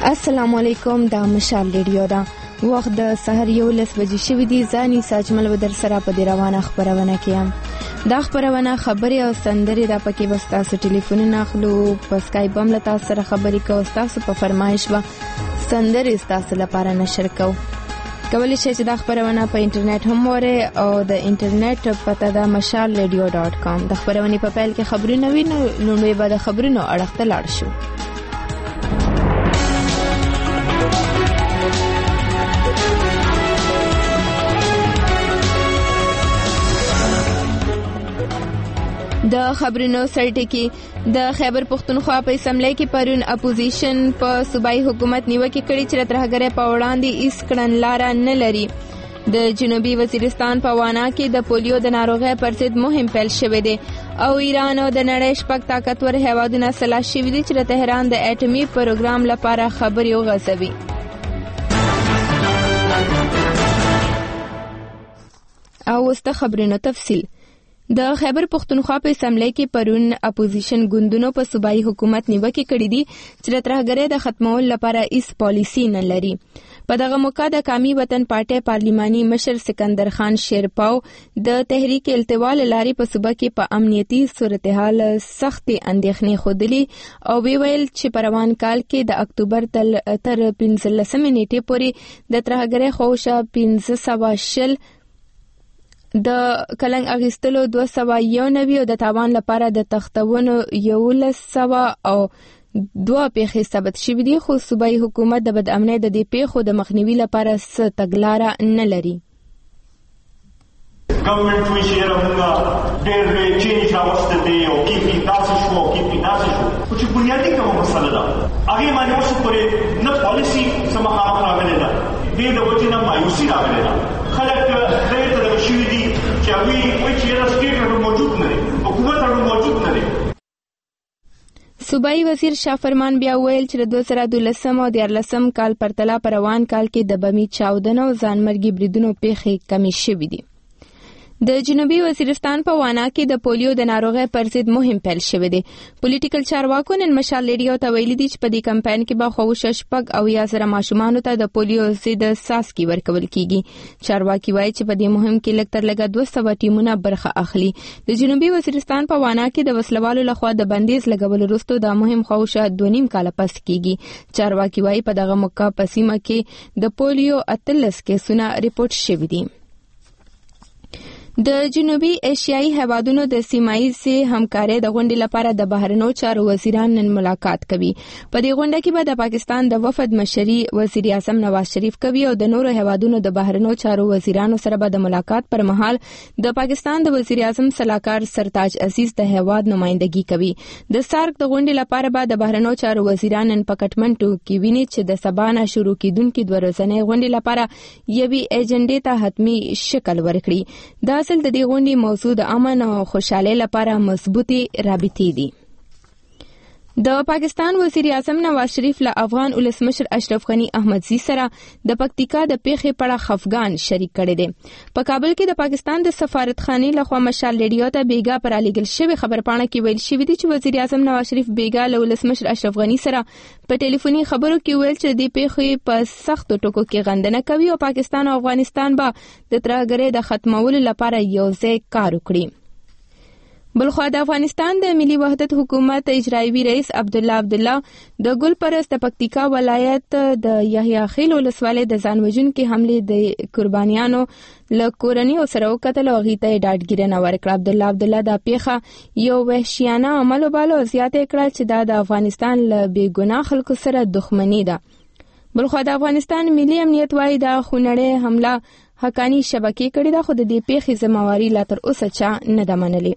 السلام علیکم، دا مشال ریډیو دا وخت د سحر 11 بجې شوې دي. ځاني ساجمل ودر سره په دې روانه خبرونه کې دا خبرونه خبري او سندري دا پکې بس تاسو ټلیفونونه اخلو، په سکایپ هم له تاسو سره خبري کوو، تاسو په فرمایش و سندري تاسو لپاره نشر کوو. کولی شئ چې دا خبرونه په انټرنیټ هم وره او د انټرنیټ پته دا mashalradio.com. د خبرونه په پیل کې خبرونه وینو، نو به د خبرونو اړه ته لاړ شو. د خبرونو سرټکی د خیبر پختونخوا په اسمبلی کې پرون اپوزیشن په صوبایي حکومت نیوکه کړې چې ترهګرۍ په وړاندې هیڅ کړنلاره نه لري. د جنوبي وزیرستان په وانا کې د پولیو د ناروغۍ پر ضد مهم پیل شوی دی او ایران او د نړۍ شپږ طاقتور هیوادونه سلا شوي دي چې د تهران د اټومي پروګرام لپاره خبرې وغځوي. او اوس د خبرونو تفصیل. د خیبر پختونخوا په اسمبلی کې پرون اپوزیشن ګوندونو په صوبایي حکومت نیوکه کړې دي چې د ترهګرۍ د ختمولو لپاره هیڅ پالیسي نه لري. په دغه موقع د قومي وطن پارټي پارلیماني مشر سکندر خان شیرپاو د تحریک التوا لاري په صوبه کې په امنیتي صورتحال سختي اندېښنې خوده او ویل چې په روان کال کې د اکتوبر تر 15 نیټې پورې د ترهګرۍ خوښه 1520 د کلنګ اغستلو 291 او د تاوان لپاره د تختونو 1100 او 2 پیښې ثبت شوې دي، خو صوبایي حکومت د بدامنۍ د دې پیښو د مخنیوي لپاره څه تګلاره نه لري. گورنمنٹ میں شیئر ہوگا ډېر لوی چینج راوسته دی او کیفي داسې شو کچھ بنیادی کوم مسله ده هغه باندې اوس پورې نه پالیسی سمه راغلی ده، دې د وجې نه مایوسي راغلی ده. خلک ډېر ته شوي دي چې هغوی وایي چې یاره سټیټ اړو موجود نه دی، حکومت اړو موجود نه دی. صوبایي وزیر شاه فرمان بیا ویل چې د 2012 او 2013 کال پرتله په روان کال کې د بمي چاودنو او ځانمرګي بریدونو پیښې کمې شوې دي. د جنوبي وزیرستان په وانا کې د پولیو د ناروغۍ پر ضد مهم پیل شوی دی. پولیټیکل چارواکو نن مشال ریډیو ته ویلي دي چې په دې کمپاین کې به خوښ شپږ او یا زره ماشومانو ته د پولیو ضد څاڅکي ورکول کیږي. چارواکي وایي چې په دې مهم کې لږ تر لږه 200 ټیمونه برخه اخلي. د جنوبي وزیرستان په وانا کې د وسلوالو لخوا د بندیز لګولو وروسته د مهم خوښه 2.5 کال پس کیږي. چارواکي وایي په دغه موقع په سیمه کې د پولیو 13 کیسونه ریپورت شوي دي. د جنوبي ایشیایي هیوادونو د سیمایي همکارۍ د غونډې لپاره د بهرنیو چارو وزیران نن ملاقات کوي. په دې غونډه کې به د پاکستان د وفد مشري وزیر اعظم نواز شریف کوي او د نورو هیوادونو د بهرنیو چارو وزیرانو سره به د ملاقات پر مهال د پاکستان د وزیر اعظم صلاحکار سرتاج عزیز د هیواد نمائندګي کوي. د سارک د غونډې لپاره به د بهرنیو چارو وزیران نن په کټمنډو کې ویني چې د سبا نه شروع کیدونکې 2 ورځې غونډې لپاره یوې ایجنډې ته حتمی شکل ورکړي. د د دې غونډې موضوع د امن او خوشحالۍ لپاره مضبوطی رابطې دي. د پاکستان وزیر اعظم نواز شریف له افغان ولسمشر اشرف غنی احمدزي سره د پکتیکا د پیښې په اړه خفګان شریک کړي دي. په کابل کې د پاکستان د سفارتخانې لخوا مشال ریډیو ته بیګا پر الیګل شوی خبرپاڼه کې ویل شوی دی چې وزیر اعظم نواز شریف بیګا له ولسمشر اشرف غنی سره په ټلیفوني خبرو کې ویل چې د پیښې په سخت ټکو کې غندنه کوي او پاکستان او افغانستان به د ترهګرۍ د ختمولو لپاره یو ځای کار وکړي. بلخوا د افغانستان د ملي وحدت حکومت اجرایوي رئیس عبدالله د ګل پرست پکتیکا ولایت د یحیی خیل ولسوالۍ د ځانوژونکې حملې د قربانیانو له کورنۍ سره وکتل او غیته ډاډګیرنه ورکړه. عبدالله دا پیښه یو وحشیانه عمل وباله او زیاته کړه چې دا د افغانستان له بې ګناه خلکو سره دښمني ده. بلخوا د افغانستان ملي امنیت وايي دا خونړۍ حمله حقانی شبکې کړې ده، خو د دې پیښې ذمہواری لا تر اوسه چا نه ده منلې.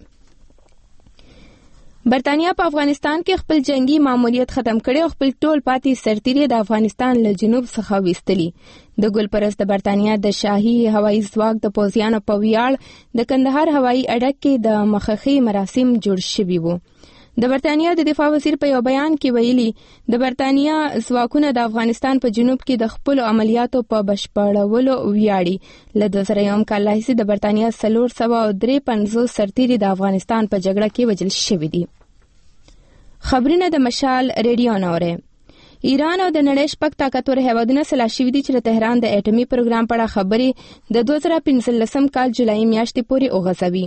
برتانیا په افغانستان کې خپل جنگي ماموریت ختم کړي او خپل ټول پاتې سرتیري د افغانستان له جنوب څخه وستلي. د ګل پرست برتانیا د شاهي هوایي ځواک د پوځیانو په ویاړ د کندهار هوایي اډه کې د مخخي مراسم جوړ شوي وو. د برتانیا د دفاع وزیر په یو بیان کې ویلي د برتانیا ځواکونه د افغانستان په جنوب کې د خپل عملیاتو په بشپړولو ویاړي. له 2001 کال راهیسې د برتانیا 453 سرتیري د افغانستان په جګړه کې وژل شوي دي. خبرونه د مشال ریډیو نوره. ایران او د نړۍ شپږ طاقتور هیوادونه سلا شوي دي چې د تهران د اټومي پروګرام په اړه خبرې د 2015 کال جولای میاشتې پورې وغځوي.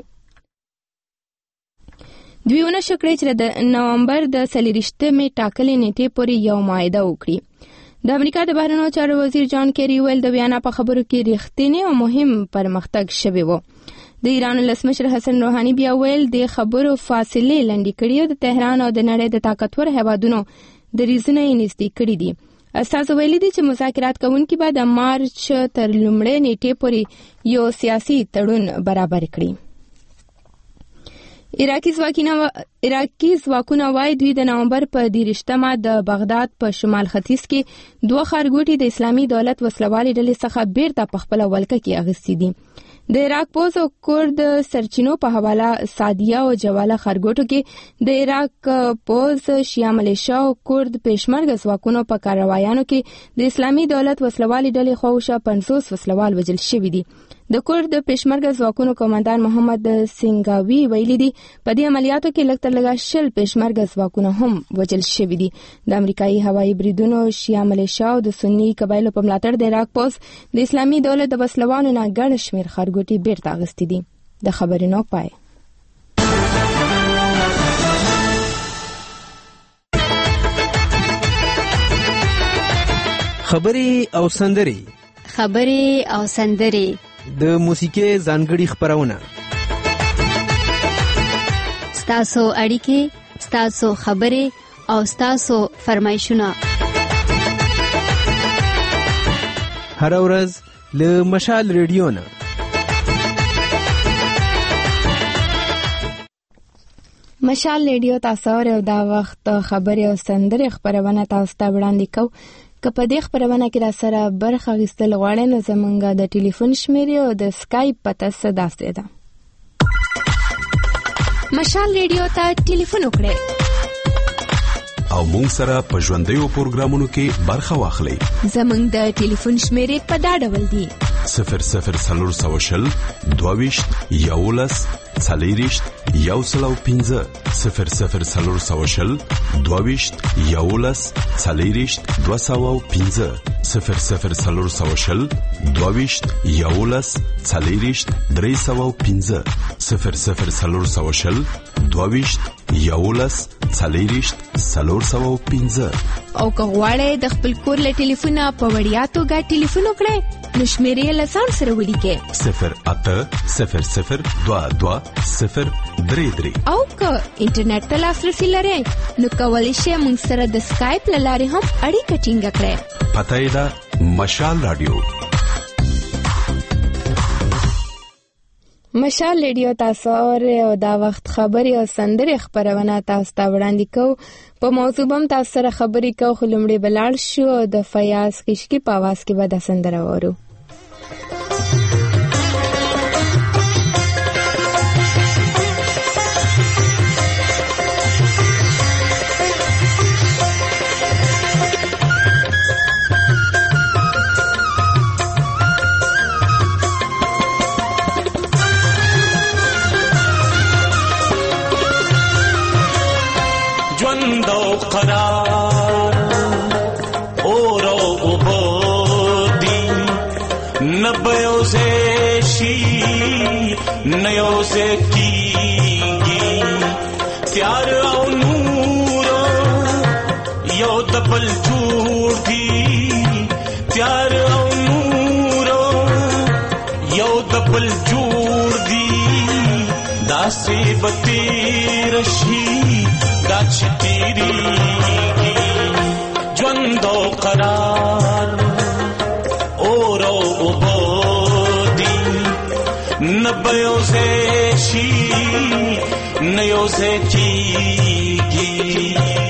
دوی ونه شکړي چې د نومبر د 24مې ټاکلې نیټې پورې یو معاهده وکړي. د امریکا د بهرنیو چارو وزیر جان کیری ویل د ویانا په خبرو کې ریښتینی او مهم پرمختګ شوی و. د ایران ولسمشر حسن روحاني بیا ویل د خبرو فاصلې لنډې کړي او د تهران او د نړۍ د طاقتور هیوادونو د ریزونه یې نږدې کړي دي. استازو ویلي دي چې مذاکرات کوونکي به د مارچ تر لومړۍ نیټې پورې یو سیاسي تړون برابر کړي. عراقي ځواکونه وایي دوی د نومبر په 30مه د بغداد په شمال ختیځ کې 2 ښارګوټي د اسلامي دولت وسلوالې ډلې څخه بیرته په خپله ولکه کې اخیستي دي. د عراق پوز او کورد سرچینو په حواله سادیه او جواله ښارګوټو کې د عراق پوز، شیعه ملیشیا او کورد پېشمرګه ځواکونو په کاروایانو کې د اسلامي دولت وسلوالې ډلې خواوشا 50 وسلوال وژل شوي دي. د کورد پېشمرګه ځواکونو قومندان محمد سنگاوي ویلي دي په دې عملیاتو کې لږ تر لږه 10 پېشمرګه ځواکونه هم وژل شوي دي. د امریکایي هوایي بریدونو، شیعه ملیشیا او د سني قبایلو په ملاتړ د عراق پوز د اسلامي دولت د وسلوالو نه ګڼ شمېر ښارګوټي بیرته اخیستي دي. د خبرونو پای. خبرې او سندرې د موسیقي ځانګړي خبرونه، ستاسو اړیکې، ستاسو خبرې او ستاسو فرمایشونه هر ورځ له مشال ریډیو نه. مشال ریډیو تاسو او دا وخت خبرې او سندرې خبرونه تاسو ته وړاندې کوو. که په دې خبرونه کې را سره برخه اخیستل غواړئ نو زمونږ د ټلیفون شمیرې او د سکایپ پته داسې ده. مشال ریډیو ته ټلیفون وکړئ او مونږ سره په ژوندیو پروګرامونو کې برخه واخلئ. زمونږ د ټلیفون شمیرې په دا ډول دي: 00 22 11 40 105 00 22 11 40 205 00 22 11 40 305 00 22 11 40 305. او که غواړئ د خپل کور له ټلیفونه په وړیا توګه ټلیفون وکړئ نو شمیرې له ځان سره ولیکئ 0800 22 033. او که انټرنیټ ته لاسرسي لرئ نو کولی شئ موږ سره د سکایپ له لارې هم اړیکه ټینګه کړئ. پته یې ده مشال رادیو. مشال ریډیو تاسو او دا وخت خبري او سندرې خبرونه تاسو ته وړاندې کوو. په موضوع هم تاسو سره خبرې کوو، خو لومړی بلاړ شو د فیاض خشکی په आवाज کې به د سندره وورو. قرار اور او بودی نبیو سے شی نیو سے کیگی پیار او نور یو دبل جوڑ دی پیار او نور یو دبل جوڑ دی داسی بتی رشی داچ تیری جوندو قرار اورو عبودی نبیو سے شی نیو سے چیگی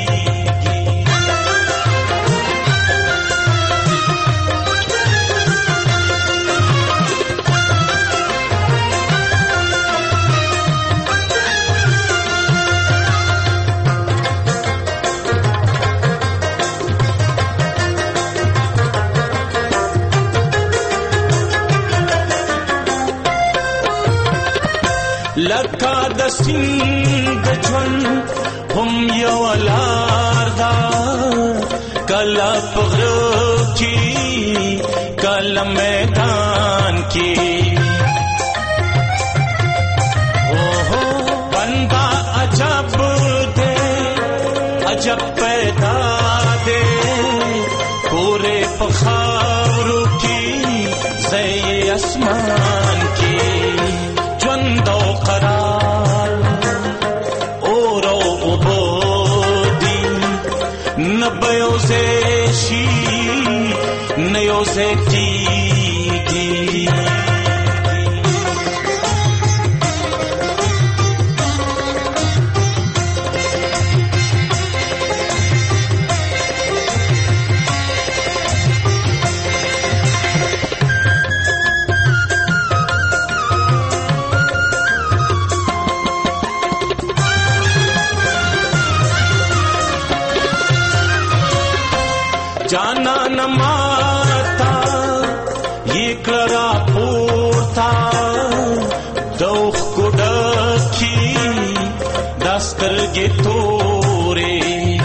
لکا د سند جون هم یو لار دا کلا پغرو کی کلا میدان کی بندہ عجب دے عجب پیدا دے پورے پخاورو کی زی اسمان کی جوند و قرار اور عبودی نبیو زیشی نیو زیتیگی जाना न माता ये करा पूरता दोख कुडकी दस्तर गे तोरे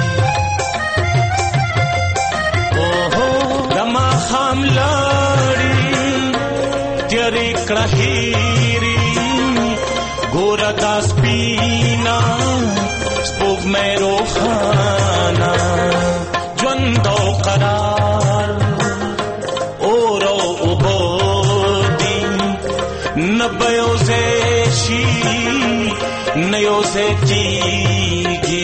ओहो दमा हम लाड़ी तेरे क्रहीरी गोरा दास पीना स्पोग में रोखाना जवंदो करार और उबोदी नबयो ज़ेशी नयो ज़ेतीगी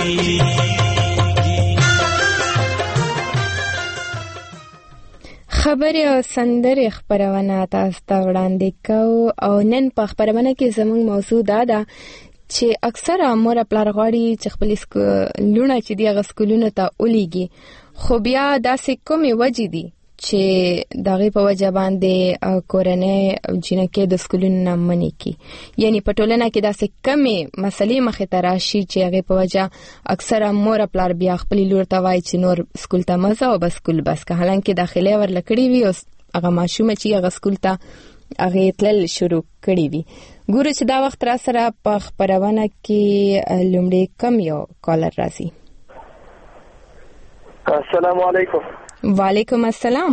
خبرې او سندرې خبرونه تاسو ته وړاندې کوو او نن په خبرونه کې زموږ موضوع ده چې اکثره مور پلار غواړي چې خپل لونه چې دی غسکولونه ته ولېږي خو بیا داسې کومې وجې دي چې دغه په وجه باندې کورنۍ جنکې د سکولونو نه منې کی یعنی په ټولنه کې داسې کمې مسلې مخې ته راشي چې هغه په وجه اکثره مور پلار بیا خپل لور ته وایي چې نور سکول ته مزه او بس سکول بس که حالانکه داخلي ورلکړي وي او هغه ماشوم چې هغه سکول ته هغه تلل شروع کړي وي ګوره چې دا وخت را سره په خبرونه کې لومړی کم یو کالر راځي. السلام علیکم. وعلیکم السلام.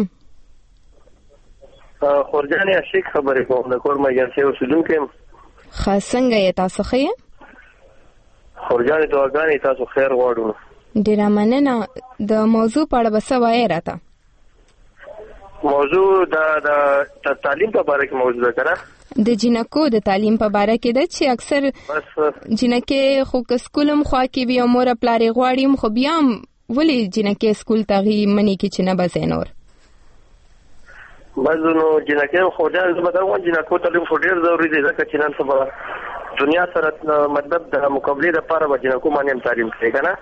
خورجانې عشق خبرې کوم د کور مګر شه اوسیدونکو یم. څنګه یې تاسو ښه یې؟ خورجانې دعاګانې تاسو خیر غواړو. ډیره مننه. د موضوع په اړه به څه وایې راته؟ موضوع د تعلیم په اړه کې موضوع ده کنه؟ د جنکو د تعلیم په اړه کې ده چې اکثر جنکې خو که سکولم خوا کې وي او مور پلار یې غواړي خو بیا ولې جنکې سکول ته منې کې چې نه به ځای نور بس نو جنکې خو جان زه به دا وایم جنکو تعلیم خو ډېر ضروري دی ځکه چې نن سبا دنیا سره مطلب د مقابلې لپاره به جنکو باندې تعلیم کوي کنه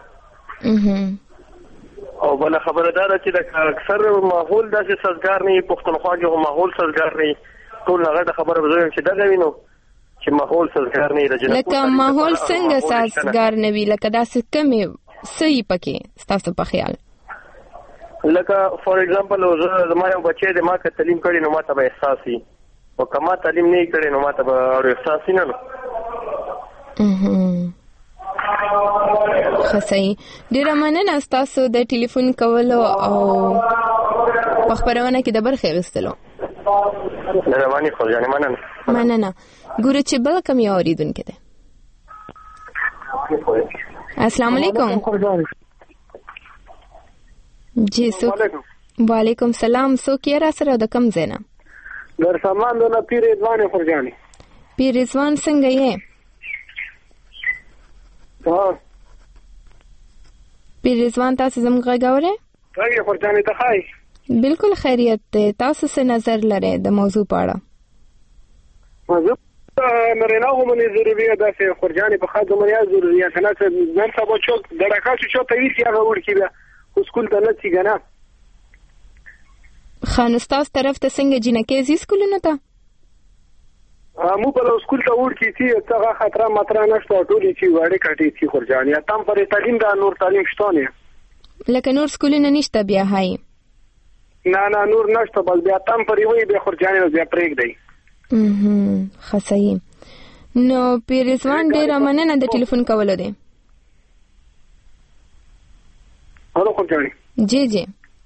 او بل خبره ده چې د اکثر ماحول داسې سازګار نه پښتونخوا کې ماحول سازګار نه ټول هغه خبره وزویم چې دغه وینو چې ماحول سازګار نه دی لکه ماحول څنګه سازګار نه وي لکه داسې کمې صحیح پکې ستاسو په خیال لکه فور ایگزامپل زما یو بچی دی ما که تعلیم کړی نو ما ته به احساس وي او که ما تعلیم نه کړی نو ما ته به احساس نه نو خصي ډیره مننه تاسو د ټلیفون کولو او په خبرونه کې د برخې غوښتلو رواني خو ځانه مننه ګوره چې بل کم یو اوریدونکو ته السلام علیکم جی وعلیکم سلام سو کې را سره د کم زینا در سامان د پیر رضوان فرجانی پیر رضوان څنګه یې پیر رضوان تاسو زموږ غاورې راځي فرجانی ته خای بالکل خیریت ده تاسو څه نظر لرئ د موضوع په اړه موضوع مرینه غومنې ضروري ده چې خورجانې په خاطر مریا ضروري ده کنه چې نن سبا چوک دړکا چې چوته وی سی هغه ورکی بیا سکول ته نه سی کنه خان استاد طرف ته څنګه جنکې زی سکولونه ته مو په سکول ته ورکی چې څنګه خطر ماتره نشته ټولې چې وړې کټې چې خورجانې تام پر تعلیم دا نور تعلیم شته نه لکه نور سکولونه نشته بیا هاي نه نور نشته بل بیا تام پر وی به خورجانې بیا پریک دی خصي نو پیرزوان ډیر مننه د ټلیفون کولو دی هلو خورجانې جی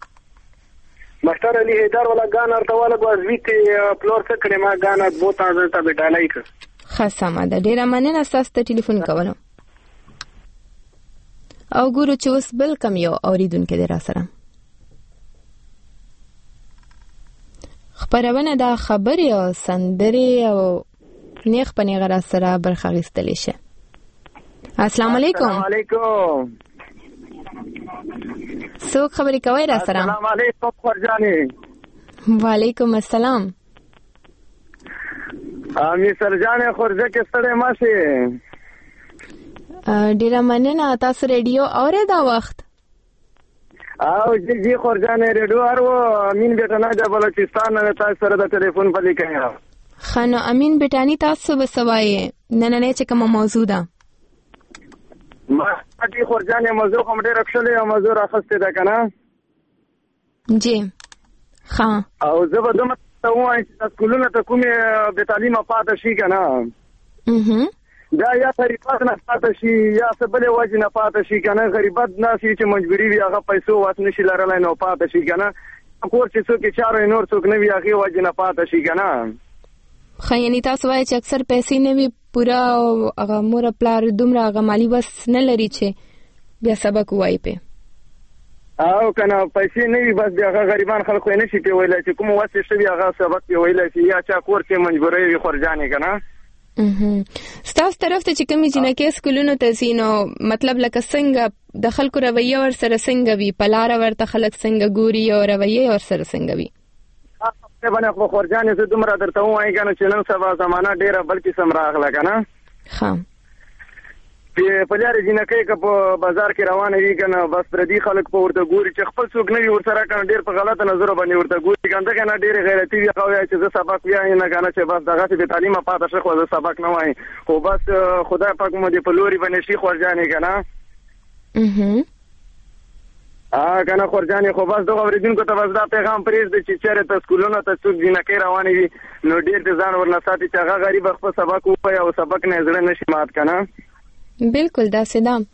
مستر علی حیدر والا گانا ارتواله گوازویت پلور سکڑی ما گانا بوتا زنتا بیٹالائی که خاصه ده ډیره مننه تاسو ته ټلیفون کولم. او ګورو چې اوس بل کم یو اوریدونکو دی را سره. خبرونه دا خبرې او سندرې او نیخ په نیغه را سره برخه اخیستلی شي. السلام علیکم. السلام علیکم. څوک خبرې کوي را سره؟ السلام علیکم خورجانی. وعلیکم السلام. مصر جان خورجه کې ستړی ماشي. ډیره مننه. تاسو ریډیو اورئ دا وخت؟ او جی خورجان ریډیو اورو. امین بیٹانا د بلوچستان نه تاسو سره د ټلیفون په لیکه. خانو امین بیٹانی تاسو به سوای نن چې کوم موضوع ده؟ ما دې خورجان موضوع کوم ډېر اکشلې او موضوع راخسته ده کنه. جی ها. او زه به دومره ته وایم چې سکولونه ته کومه به تعلیم پاتې شي کنه. دا یا غریبات نه پاتې شي یا څه بلې وجه نه پاتې شي کنه. غریبات نه شي چې مجبوری وي هغه پیسو واس نشي لرلای نو پاتې شي کنه. کور چې څوک چارو نور څوک نه وي هغه وجه نه پاتې شي کنه. خو یعنی تاسو وایي چې اکثر پیسې نه وي پورا هغه مور پلار دومره هغه مالی وس نه لري چې بیا سبق وایي په او کنه پیسې نه وي بس بیا هغه غریبان خلک نه شي په ویلای چې کوم واسه شي هغه سبق په ویلای شي یا چا کور کې مجبورې وي خورجانې کنه. ستاسو طرف ته چې کومې جنکې سکولونو ته سينو مطلب لکه څنګه د خلکو رویه ور سره څنګه وي پلار ورته خلک څنګه ګوري او رویه ور سره څنګه وي؟ په باندې خو خورجانې زه دومره درته وایم کنه چې نن سبا زمانہ ډیره بلکې سم راغله کنه. ها په لارې جنکې که په بازار کې روانه وي کنه بس پردي خلک په ورته ګوري چې خپل څوک نه وي ورسره کنه ډیر په غلطه نظر باندې ورته ګوري کنه کنه ډیر غیرتی وي خو چې زه سبق وایم نه کنه چې بس دغه څه د تعلیم پاتې شي خو زه سبق نه وایم خو بس خدای پاک مو دې په لوري باندې شي خورجانې کنه. کنه خورجانې خو بس دغه اوریدونکو ته بس دا پیغام پرېږدي چې چېرې ته سکولونو ته څوک جنکې روانې وي نو ډېر د ځان ورنه ساتي چې هغه غریب خپل سبق ووایي او سبق نه زړه نشي مات کنه. بالکل داسې ده.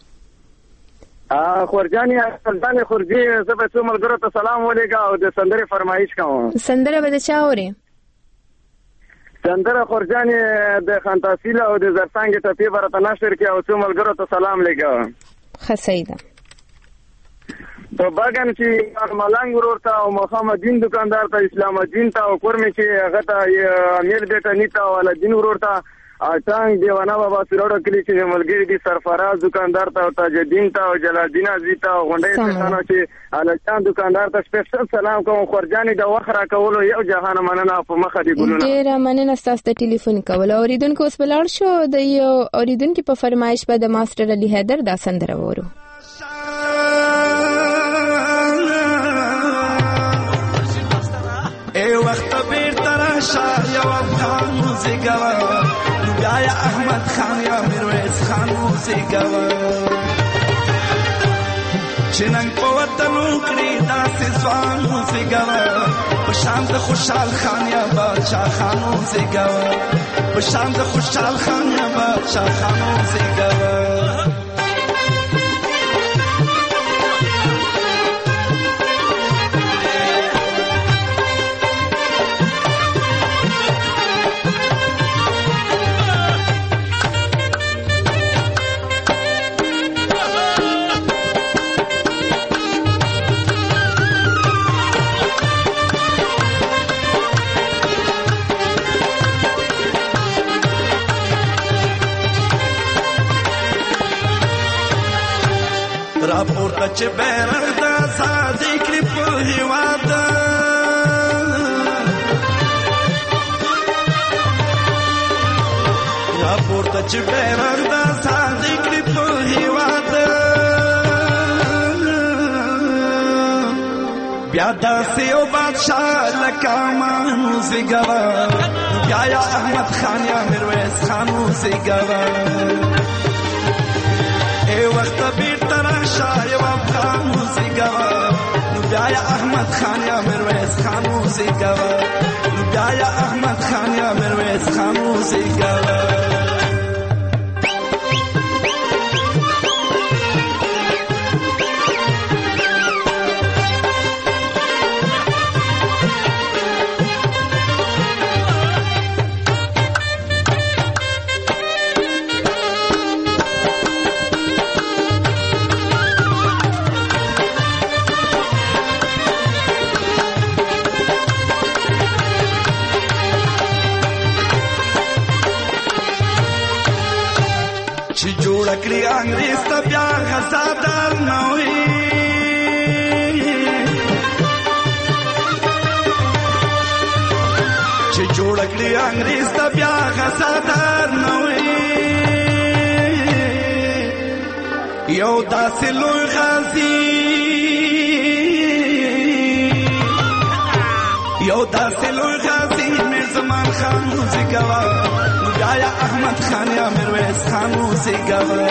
خورجانې سلطان خورجي زه به څو ملګرو ته سلام ولیږه او د سندرې فرمایش کوم. سندره به د چا اورې؟ سندره خورجانې د خانتاسیل او د زرڅانګې ټپې به راته نشر کړي او څو ملګرو ته سلام لیږه. ښه صحیح ده. په باغن چې ملنګ ورور ته او محمد دین دکاندار ته اسلام الدین ته او کورمې چې هغه ته امیر بیٹه نیتا والا دین ورور ته اټانګ دیوانه بابا سروړو کلی چې ملګری دي سرفراز دکاندار ته او تاج الدین ته او جلال الدین ازی ته غونډې ته چې الچان دکاندار ته سپیشل سلام کوم. خورجانې د وخت را کولو یو جهان مننه په مخه دی ګلونه. ډیره مننه تاسو ته ټلیفون کول. اوریدونکو اوس بلار شو د یو اوریدونکو په فرمایش به د ماستر علي حیدر دا سندره وورو. ای وخت بیر تراشا یو افغان موزیګوا بیا یا احمد خان یا میرویس خان موزیګوا چننګ په وطن کړی داسې ځوان موزیګوا په شان د خوشحال خان یا بادشاہ خان موزیګوا په شان د خوشحال خان یا بادشاہ خان موزیګوا. راپورته چې بیرغ د ازادۍ کړي په هېواد راپورته چې بیرغ د ازادۍ کړي په هېواد بیا داسې یو بادشاه لکه امان وزېږوه بیا یا احمد خان یا میرویس خان وزېږوه. ای وخت بیرته راشه یو افغان موزیګوا نو بیا یا احمد خان یا میرویس خان موزیګوا نو بیا یا احمد خان یا میرویس خان موزیګوا. غزادر نوي چې جوړ کړی انګريز ته بیا غزادر نوي یو داسې لوی غازی یو داسې لوی غازی میر زمان خان وزګوا نو بیا یا احمد خان یا میرویس خان وزګوا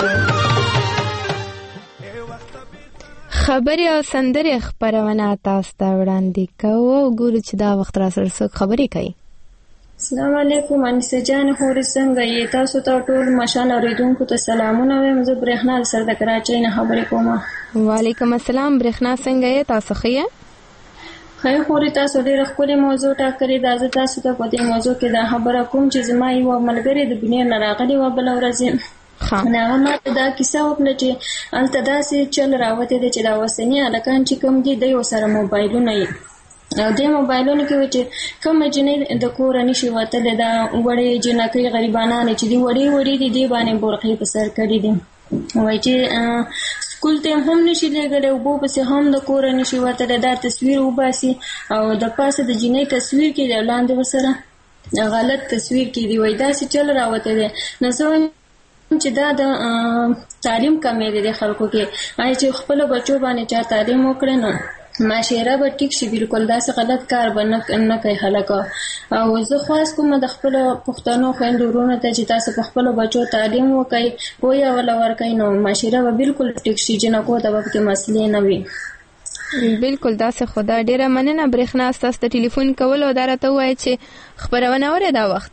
خبرې او سندرې خبرونه تاسو ته وړاندې کوو. ګورو چې دا وخت را سره څوک خبرې کوي. السلام علیکم انیسه جان خوري څنګه یې؟ تاسو ته ټول مشال اوریدونکو ته سلامونه وایم. زه برېښنا سره د کراچۍ نه خبرې کوم. وعلیکم السلام. برېښنا څنګه یې؟ تاسو ښه یې؟ خیر خوري تاسو ډېر ښکلې موضوع ټاکلې ده. زه تاسو ته په دې موضوع کې دا خبره کوم چې زما یو ملګری د بنیر نه راغلی و بله ورځ هغه ماته دا کیسه وکړه چې هلته داسې چل راوتی دی چې دا اوسني هلکان چې کوم دي دی ورسره موبایلونه یې او دې موبایلونو کې وایي چې کومه جنۍ د کوره نشي وتلی دا وړې جنکۍ غریبانانې چې دي وړې وړې دي دې باندې برقې په سر کړي دي. وایي چې سکول ته هم نشي لېږلی اوبو پسې هم د کوره نشي وتلی دا تصویر وباسي او د پاسه د جنۍ تصویر کې دی لاندې ورسره غلط تصویر کې دی. وایي داسې چل راوتی دی. نو زه وایم چې دا د تعلیم کمی دی د خلکو کې. آیا چې خپلو بچو باندې چا تعلیم وکړي نو معاشره به ټیک شي. بالکل داسې غلط کار به نه کوي خلک. او زه خواست کوم د خپلو پښتنو خویندو وروڼو ته چې تاسو په خپلو بچو تعلیم وکړئ پوهه وله ورکړئ نو معاشره به بالکل ټیک شي. جنکو ته به پکې مسلې نه وي. بالکل داسې خدا ډېره مننه. برېښنا ستاسو ته ټلیفون کول او دا راته ووایه چې خبرونه اورې دا وخت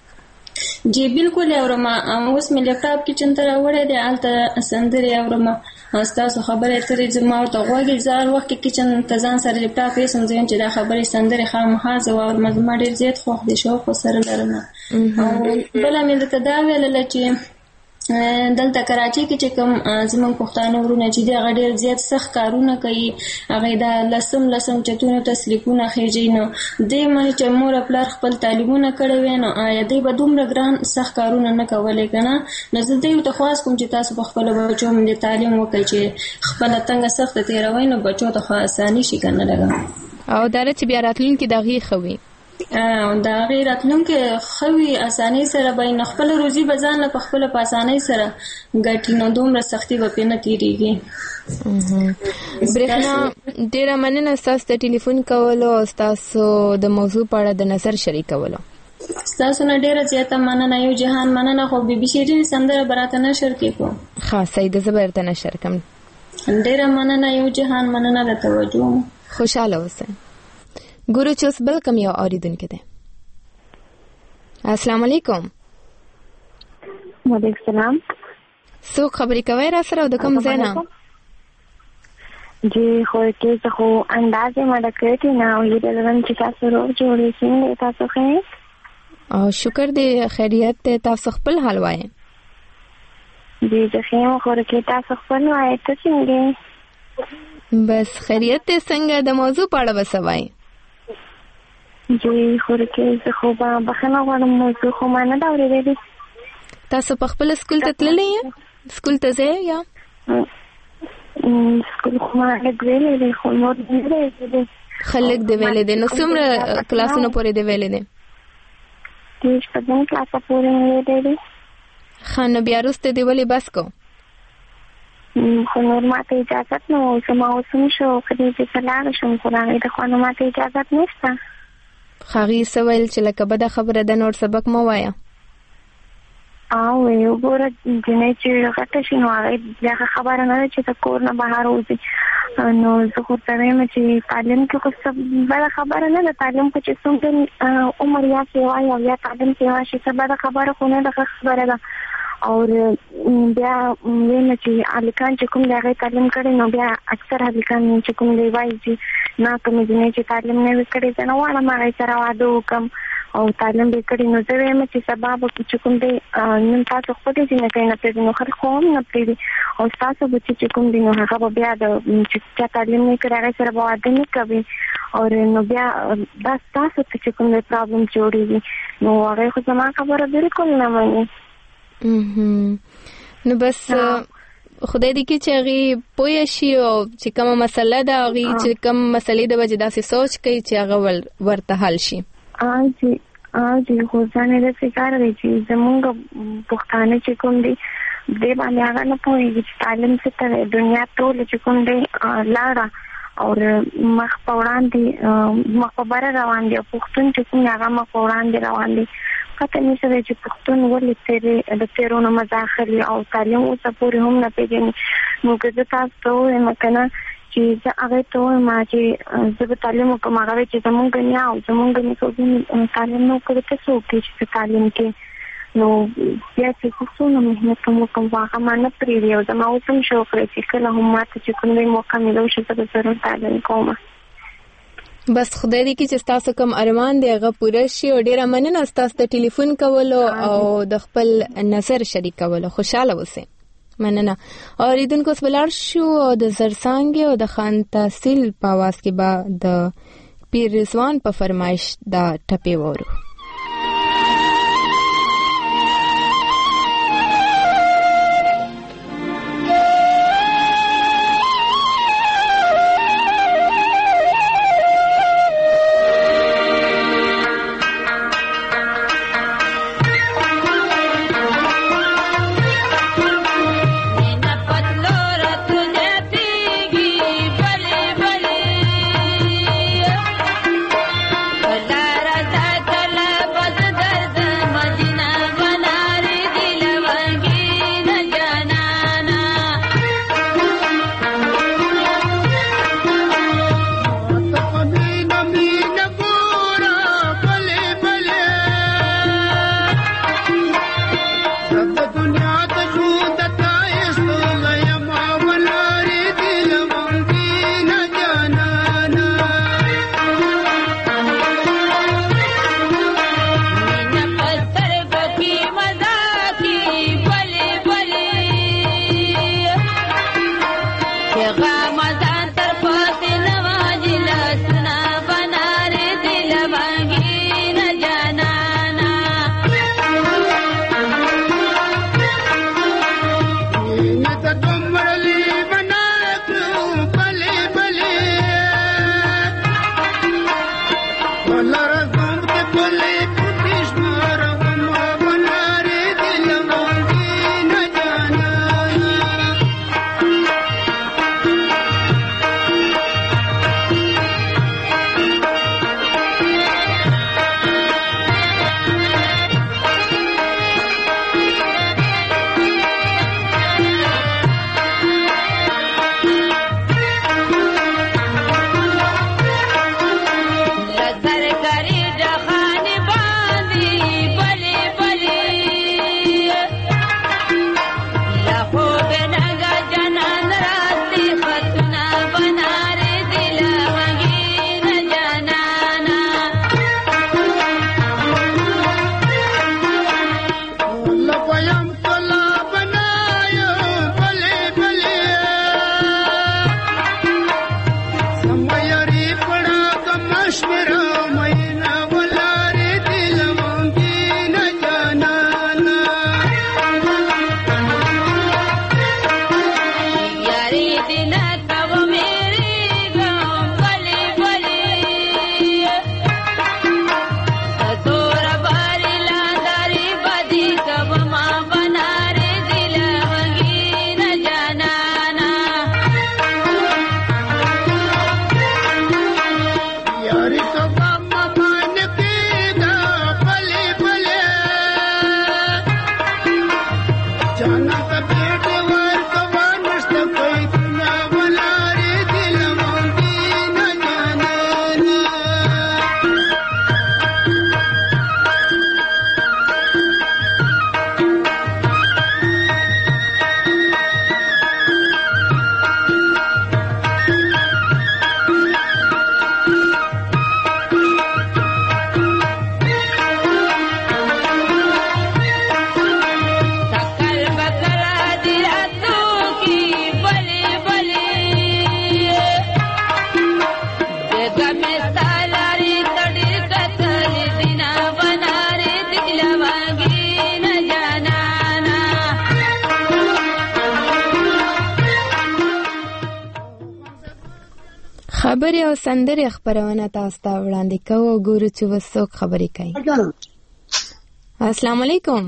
جی بالکل اورم. اوس مې لیپټاپ کې چنته راوړی دی هلته سندرې اورم ستاسو خبرې اترې زما ورته غوږ یې زه هر وخت کې کچن ته ځان سره لیپټاپ ایسم زه یم چې دا خبرې سندرې خامخا زه واورم. زما ډېر زیات خوښ دی شوق ورسره لرم. او بله مې درته دا ویلله چې دلته کراچۍ کې چې کوم زموږ پښتانه وروڼه چې دي هغه ډېر زیات سخت کارونه کوي. هغې دا لسم چتونو ته سلیپونه خېږي نو دې منې چې مور او پلار خپل تعلیمونه کړی وی نو آیا دوی به دومره ګران سخت کارونه نه کولی که نه. نو زه دوی ته خواست کوم چې تاسو په خپلو بچو باندې تعلیم وکړئ چې خپله تنګه سخته تېروئ نو بچو ته خو اساني شي که نه لږه او دا چې بیا راتلونکي د هغې ښه وي د هغې راتلونکي ښه وي اسانۍ سره به یې نو خپله روزي به ځان له په خپله په اسانۍ سره ګټي نو دومره سختي به پرې نه تېرېږي. برېښنا ډېره مننه ستاسو ته ټلیفون کولو او ستاسو د موضوع په اړه د نظر شریکولو. ستاسو نه ډېره زیاته مننه. یو جهان مننه. خو بي بي شیرین سندره به راته نشر کېږو. ښه صحیح ده زه به درته نشر کړم. ډېره مننه. یو جهان مننه د توجه. خوشحاله اوسئ. ګورو چې اوس بل کوم یو اورېدونکی دی. السلام علیکم. وعلیکم السلام. څوک خبرې کوئ را سره او د کوم ځای نه؟ جی خو کې زه خو اندازې ما د کړې نه او هیله لرم چې تاسو روغ جوړې څنګه تاسو ښه یې؟ او شکر دی خیریت دی. تاسو خپل حال وایئ؟ جی زه ښه یم. خو کې تاسو خپل وایئ ته څنګه یې؟ بس خیریت دی. څنګه د موضوع په اړه به څه وایئ؟ جی خو کې زه خو به بخښنه غواړم موضوع خو ما نه ده اورېدلې. تاسو په خپله سکول ته تللی یې؟ سکول ته ځئ یا؟ سکول خو ما لږ ویلی دی خو نور نه دی ویلی. ښه لږ دی ویلی دی. نو څومره کلاسونو پورې دی ویلی دی؟ شپږم کلاسه پورې مې ویلی دی. ښه نو بیا وروسته دې ولې بس کو؟ خو نور ما ته اجازت نه و. زما اوس هم شوق دی چې زه لاړه شم خو د هغې د خوا نه ما ته اجازت نشته. هغې څه ویل چې لکه بده خبره ده نور سبق مه وایه؟ او وګوره جنۍ چې غټه شي نو هغې بیا خبره نه ده چې د کور نه بهر وځي. نو زه خو ورته وایم چې تعلیم کې خو څه بده خبره نه ده. تعلیم خو چې څومره عمر یا سیوا او یا تعلیم سیوا شي څه بده خبره خو نه ده ښه خبره ده. او بیا ویم چې هلکان چې کوم د هغې تعلیم کړی نو بیا اکثر هلکان چې کوم دی وایي چې نه کومې جنۍ چې تعلیم نه وي کړی زه نه غواړم هغې سره واده وکړم او تعلیم به کړی. نو زه وایم چې سبا به چې کوم دی نن تاسو خپلې جنکۍ نه پرېږدي نو خلک خو هم نه پرېږدي او ستاسو بچي چې کوم دی نو هغه به بیا د چې چا تعلیم نه کړی هغې سره به واده نه کوي او نو بیا دا ستاسو ته چې کوم دی پرابلم جوړېږي. نو هغې خو زما خبره بلکل نه مني. نو بس خدای دې کې چې هغه پوه شي او چې کومه مسله ده هغه چې کوم مسلې د وجه داسې سوچ کوي چې هغه ورته حل شي. جی خو ځان دې فکر لري چې زمونږ پښتانه چې کوم دي دې باندې هغه نه پوهیږي چې تعلیم څه ته دنیا ټول چې کوم دي لاړه او مخ په وړاندې مخ په بره روان دي. پښتون چې کوم هغه مخ په وړاندې روان دي. پته نشته چې پښتون ولې د تیرونو مزاخري او تعلیم اوسه پورې هم نه پیژني. نو که زه تاسو ته وایم کنه چې زه هغه ته وایم چې زه به تعلیم وکړم هغه چې زمونږ نه او زمونږ نه کوم تعلیم نو کړی ته څوک چې تعلیم کې نو بیا چې څومره مهنت کوم هغه ما نه پرېږدي او زما اوس هم شوق دی چې کله هم ماته چې کوم دی موقع ملو شي زه به ضرور تعلیم کوم. بس خدای دې کې چې تاسو کوم ارمان دی هغه پوره شي او ډیره مننه تاسو ته ټلیفون کولو او د خپل نظر شریکولو. خوشاله اوسئ. مننه. اوریدونکو سبلار شو او د زرسانګ او د خان تحصیل په आवाज کې به د پیر رضوان په فرمایش دا ټپي وورو. La خبرې او سندرې خبرونه تاسو ته وړاندې کوو. ګورو چې وڅوک خبرې کوي. السلام علیکم.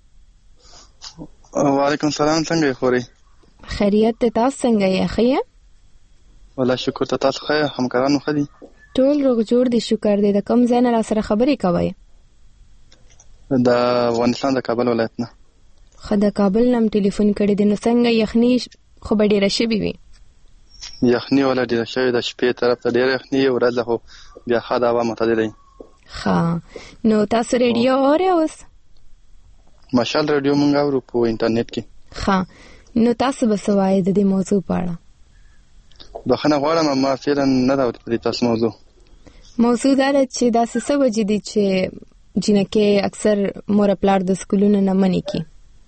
وعلیکم السلام. څنګه یې خوري؟ خیریت ته. تاسو څنګه یې؟ ښه. والله شکر ته. تاسو ښه؟ همکارانو ښه دي؟ ټول روغ جوړ دي شکر دی. د کوم ځای نه را سره خبرې کوئ؟ د افغانستان د کابل ولایت نه. خو د کابل نم ټلیفون کړی دی. نو څنګه یخني خو به ډېره شوې وي؟ یخني ولا ډېره شوې ده. شپې طرف ته ډېره یخني، ورځ خو بیا ښه د هوا معتدله وي. ښه. نو تاسو ریډیو اورئ اوس؟ مشال ریډیو مونږ اورو په انټرنیټ کې. ښه. نو تاسو به څه وایئ د دې موضوع په اړه؟ بخښنه غواړم ما فعلا نه ده اورېدلې تاسو موضوع. موضوع دا ده چې داسې څه وجې دي چې جینکې اکثر مور پلار د سکولونو نه منې کي؟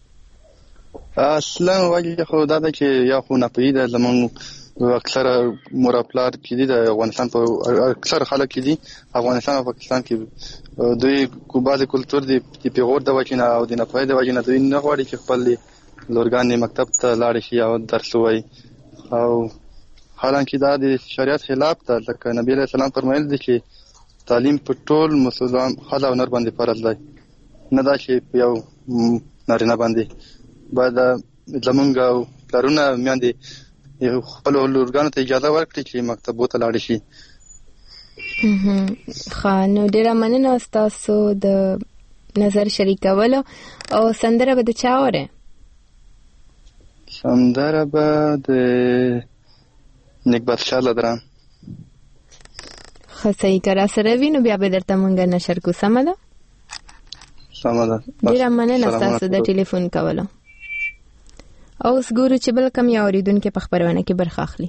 اصلا وجه خو دا ده چې یا خو ناپوهي ده زمونږ اکثره مور پلار کې دي د افغانستان په اکثر خلک کې دي افغانستان او پاکستان کې دوی بعضې کلتور د پیغور د وجې نه او د ناپوهۍ د وجې نه دوی نه غواړي چې خپل لورګانې مکتب ته لاړې شي او درس ووایي. او حالانکه دا د شریعت خلاف ده، ځکه نبی علیه السلام فرمایل دي چې تعلیم په ټول مسلمان ښځه او نر باندې فرض دی، نه دا چې په یو نارینه باندې. باید زمونږ پلرونه میندې خپلو لورګانو ته اجازه ورکړي چې مکتبو ته لاړې شي. ښه. نو ډېره مننه ستاسو د نظر شریکولو. او سندره به د چا اورئ؟ سندره به د نیکبخت شاه لدران. ښه صحیح که را سره وي نو بیا به درته مونږ نشر کو. سمه ده؟ سمه ده. ډېره مننه ستاسو د ټلیفون کولو. اوس ګورو چې بل کوم یو اورېدونکی په خپرونه کې برخه اخلي.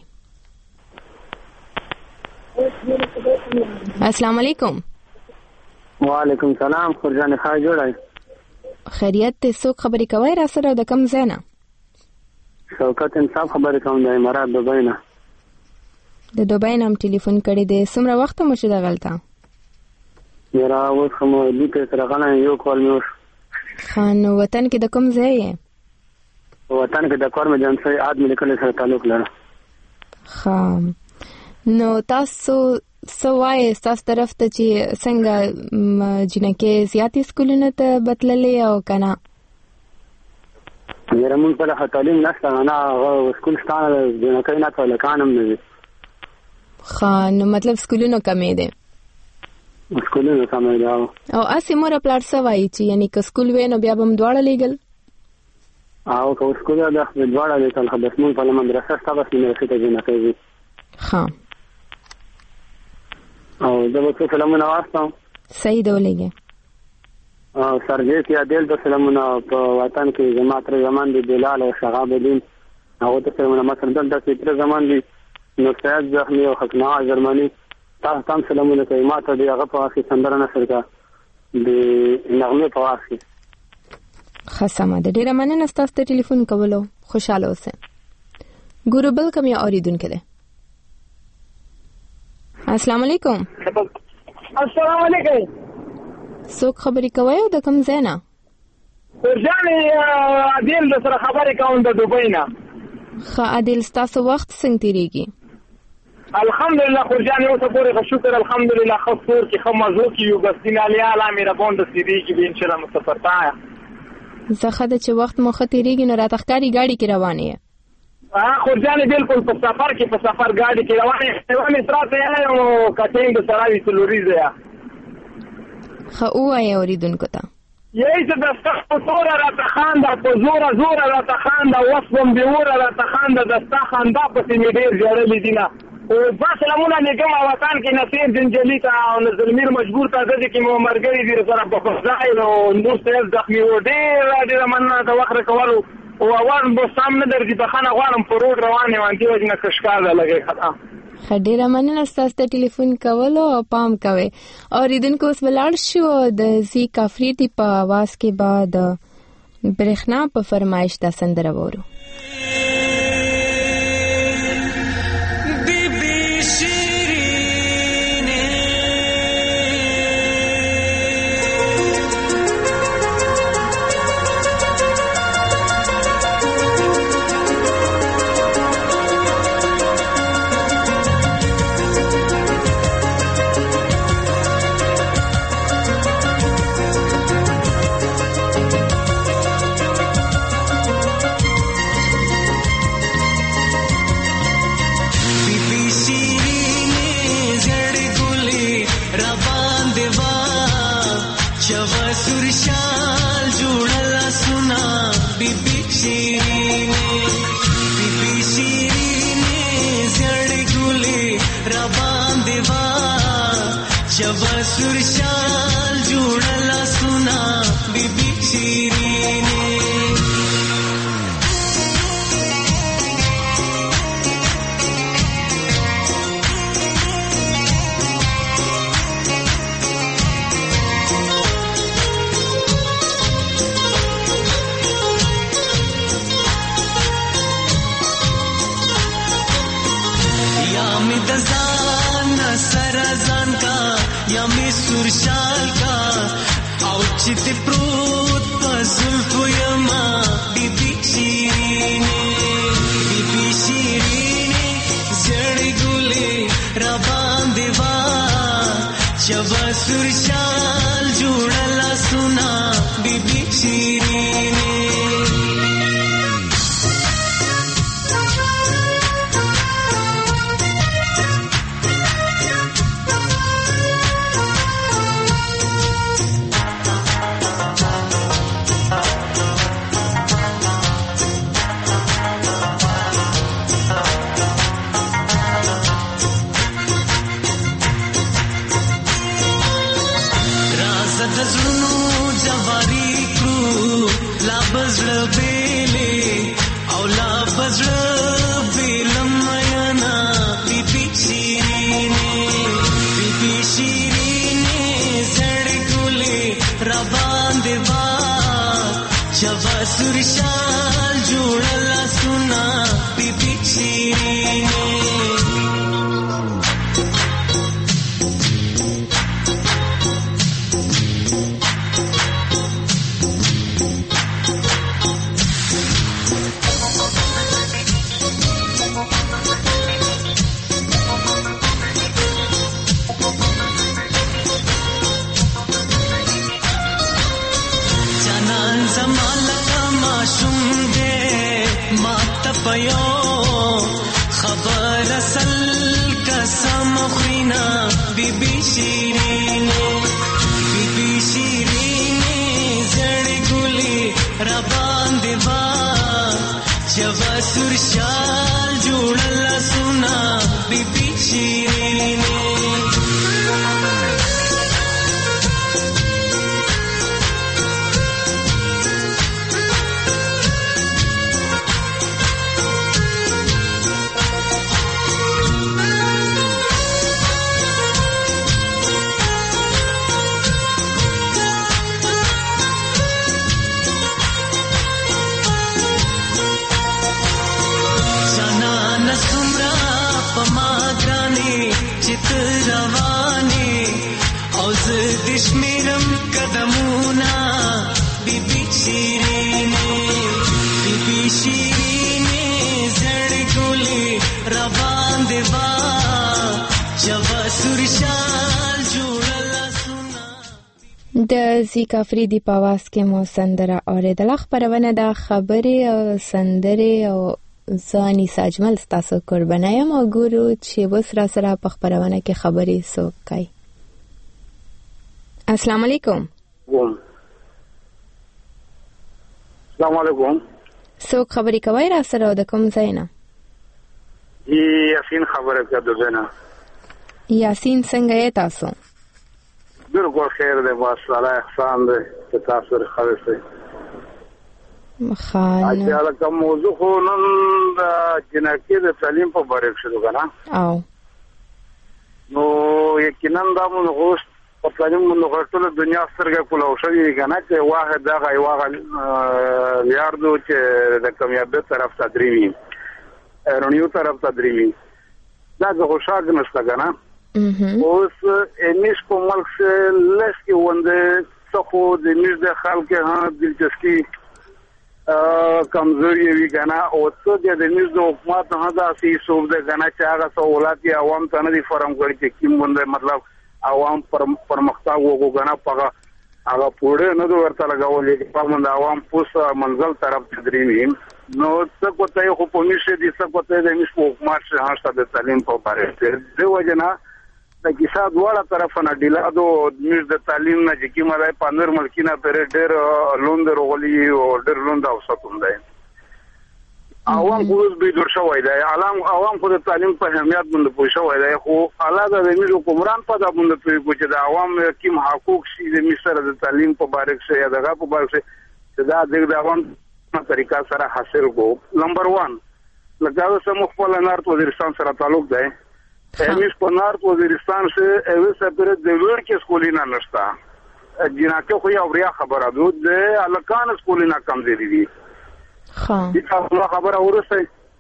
السلام علیکم. وعلیکم السلام. خورجان ښه جوړی؟ خیریت ته. څوک خبرې کوئ را سره او د کوم ځای نه؟ شوکت انصاف خبرې کوم د امارات دوبۍ نه. د دوبۍ نه هم ټلیفون کړی دی. څومره وخت مو چې دغلته؟ یاره اوس خو مو لیکې سره غلی یو کال مې وشو. ښه. نو وطن کې د کوم ځای یې؟ وطن کې د کورم جنسۍ ادمې لیکلې سره تعلق لرم. ښه. نو تاسو څه وایئ ستاسو طرف ته چې څنګه جینکې زیاتې سکولونو ته بتللې او که نه؟ یاره مونږ په دغه تعلیم نشته نه هغه سکول شته نه جینکۍ نه هلکان هم نه دي. ښه. نو مطلب سکولونو کمې دی؟ سکولونو کمې دی. او هسې مور پلار څه وایي چې یعنې که سکول وی نو بیا به هم دواړه لیږل؟ او که سکول د دواړه لیکل خو بس مونږ په مدرسه شته بس یونیورسټي ته جینکۍ ځي. ښه. او زه به څو فلمونه واستم. صحیح ده ولېږئ. سرجیت یا دل ته فلمونه په وطن کې زما تر زمان دي بلال او شغاب الدین هغو ته فلمونه مثلا دلته چې تر زمان دي نو سید زخمي او حکمه جرمني تاسو هم فلمونه کوي. ما ته د هغه په وخت کې سندره نشر کا د نغمې په وخت کې. ښه سمه ده. ډېره مننه ستاسو ته ټلیفون کولو. خوشحاله اوسئ. ګورو بل کوم یو اورېدونکی دی. السلام علیکم. السلام علیکم. څوک خبرې کوئ او د کوم ځای نه؟ خورجان عادل د سره خبرې کوم د دوبۍ نه. ښه عادل ستاسو وخت څنګه تېرېږي؟ الحمدلله خورجان اوسه پورې ښه شکر الحمدلله ښه کور کې ښه مزو کې یو بس دین علي اعلی مهربان د سیدېږي به انشاءالله مسافر ته زه ښه ده چې وخت مو ښه تېرېږي نو راته ښکاري ګاډي کې روانې یې؟ خورجان بالکل په سفر کې په سفر ګاډي کې روانې حیوان اسراته یې او کټینګ د سراوي څلوریزه یې. ښه ووایه اورېدونکو ته. یی چې د ستا په توره راته خانده په زوره زوره راته خانده اوس بم بېوره راته خانده د ستا خندا پسې مې ډېر ژړلي دي نه. دوه سلامونه لېږم وطن کې نصیر جنجلي ته او نظرمیر مجبور ته ددې کې مو ملګري دي سره په فضای او نور سیل زخمي و. ډېره مننه د وخت رکولو او اول به سم نه درځي بخښنه غواړم په روډ روان یم همدې وجې نه ښه ښکار ده لږی خطا. ښه ډېره مننه ستاسو ته ټلیفون کولو او پام کوئ. اورېدونکو اوس به لاړ شو د زی کافریدي په اواز کې به د برېښنا په فرمایش دا سندره واورو. شبا سرشال جوړلا سنا بیبي شیرینه سرزان کا یا می سرشال کا او چت پروت پزلف یما بیبی شیرینه زړ ګلې را باندې وا شبا سرشال جوړلا سنا بیبی شیرینه سرشال جوړلا سنا بیبي شیرینه خبر اصل قسم خرینا بیبی شیرینه زړ ګلې را باندې وا جوا سرشال جوړلا سنا بیبی شیرینه دشمیرم قدمونا بیبی شیرینه زړ ګلې را باندې وا جوا سرشال جوړلا سنا د زیکا فریدي په आवाज کې مو سندره اوریدله. خبرونه د خبرې او سندرې او ځاني ساجمل تاسو قربانه یم او ګورو چې وس را سره په خبرونه کې خبرې سو کوي. السلام علیکم. السلام علیکم. څوک خبرې کوي را سره د کوم ځای نه؟ یاسین خبره کوي دنه. یاسین څنګه یې تاسو؟ بالکل خیر ده ماشاءالله احسان ده تاسو سره خبرې سي. خان اجازه کوم موضوع خو نن د جنکې د تعلیم په اړه شروع کنه. او نو یقینا دا موږ په تعلیم موږ ټول دنیا سره کوله شوې کنه چې واحد دا غي واغل یاردو چې د کامیابی طرف تدریمي رونیو طرف تدریمي دا خوشاله نشته کنه. اوس انیش په ملک لږ کې ونده څخه د نږ د خلک ها دلچسپي کمزوري وی کنه او څه د نږ د حکومت نه دا سي صوب د کنه چې هغه سہولت یا عوام ته نه دي فرم کړی چې کوم ونده مطلب عوام پرمختګ وګڼه پغه هغه پوره نه ورته لګولې په من عوام پوس منزل طرف تدریمي نو څه کوته خو په میشه دي څه کوته د میش په حکومت څخه هڅه د تعلیم په اړه د وجنه د کیسه دواړه طرف نه ډیلادو میش د تعلیم نه چې کیمه ده پاندر ملکینه پر ډېر لوند رغلی او ډېر لوند اوساتوم ده عوام خو به دور شوی دی عوام خو د تعلیم په اهمیت باندې پوه شوی دی خو الله د زموږ حکمران په دا باندې پوه چې د عوام کوم حقوق شي د مصر د تعلیم په باره کې یا دغه په باره کې دا د عوام په طریقه سره حاصل کو نمبر 1 لکه اوسه مخفل نارت وزیرستان سره تعلق دی همیش په نارت وزیرستان سره اوسه پر د وړ کې سکولینا نشتا جناکه خو یو بیا خبره د الکان سکولینا کم دی دا خبره ورسه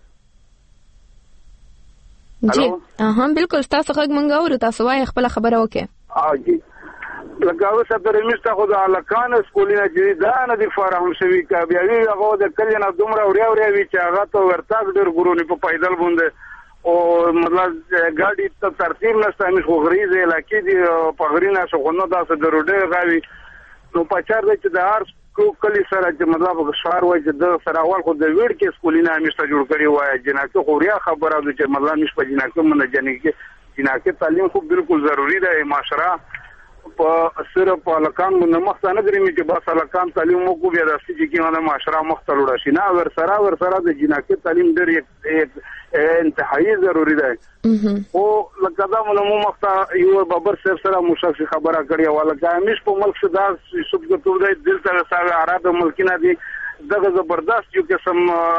جی بالکل تاسو څنګه مونږ اورو تاسو وايي خپل خبره وکړه جی لکه اوسه پر میسته خو د الکان سکولینا چې دا نه دی فارم شوی کا بیا وی هغه د کلینا دومره وریا وی چې هغه ته ورتاګ ډیر ګورونی په پیدل باندې او مطلب ګاډي ته ترتیب نشته مې خو غریزه لکه دی په غرینا شو نو داسه دروډه غاوي نو پچار دی چې د هر کلی سره چې مطلب شهر وای چې د سره اول خو د ویډ کې سکولینا مشته جوړ کړی وای جناکه خو ریا خبره ده چې مطلب مش په جناکه من جناکه تعلیم خو بالکل ضروری ده معاشره په صرف په لکان نو مخته نه درې چې بس لکان تعلیم مو کو بیا د سړي کې نه معاشره مخته لوړ شي نه ور سره د جناکه تعلیم ډېر انتهایی ضروری ده او لکه دا مو مخته یو بابر سره مشخص خبره کړی ولکه همیش په ملک صدا سب کو ټول د دل سره سره عرب ملکینه دي دغه زبردست یو قسم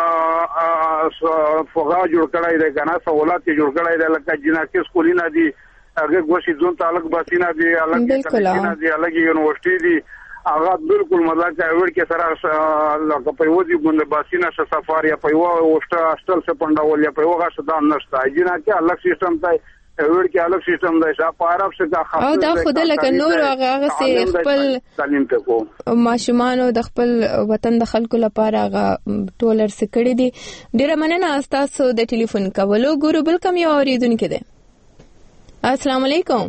فوغا جوړ کړای دی کنه سہولت جوړ کړای دی لکه جناکه سکولینا دي هغه ګوشي ځون تعلق باسینا دي الګ کلینا دي الګ یونیورسيټي دي هغه بالکل مزاج ایوړ کې سره لکه په ودی باندې باسینا سفر یا په یو هوسټل څخه پنداول یا په یوغه صدام نشته جناکه الګ سیستم ته ایوړ کې الګ سیستم دی چې په عرب څخه خاصه او دا خود لکه نور هغه سي خپل تعلیم ته کو ماشومان د خپل وطن د خلکو لپاره هغه ټولر سکړی دي ډیره مننه تاسو د ټلیفون کولو ګورو بل کوم یو اوریدونکو دی السلام علیکم